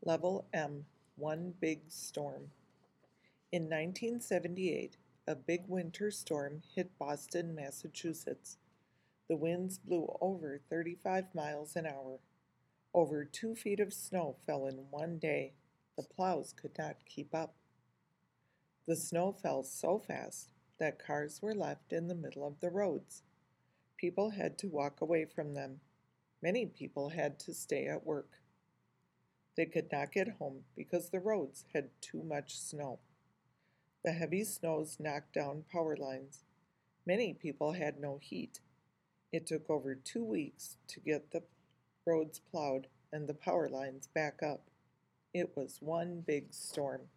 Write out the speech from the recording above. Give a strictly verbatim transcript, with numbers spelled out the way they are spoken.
Level M, One Big Storm. In nineteen seventy-eight, a big winter storm hit Boston, Massachusetts. The winds blew over thirty-five miles an hour. Over two feet of snow fell in one day. The plows could not keep up. The snow fell so fast that cars were left in the middle of the roads. People had to walk away from them. Many people had to stay at work. They could not get home because the roads had too much snow. The heavy snows knocked down power lines. Many people had no heat. It took over two weeks to get the roads plowed and the power lines back up. It was one big storm.